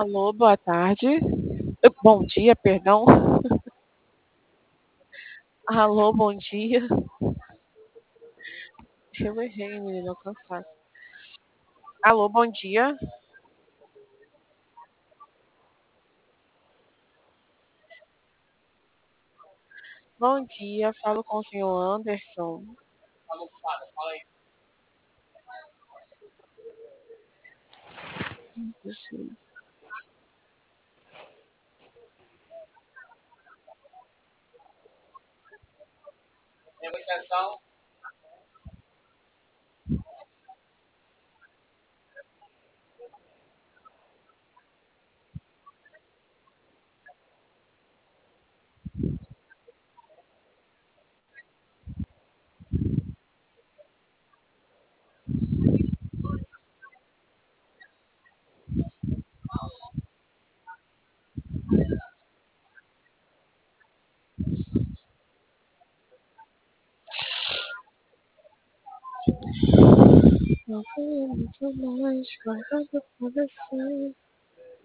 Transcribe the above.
Alô, boa tarde. Bom dia, perdão. Alô, bom dia. Eu errei, menina, cansada. Alô, bom dia. Bom dia, falo com o senhor Anderson. Sim. Não foi muito longe, mas nada aconteceu.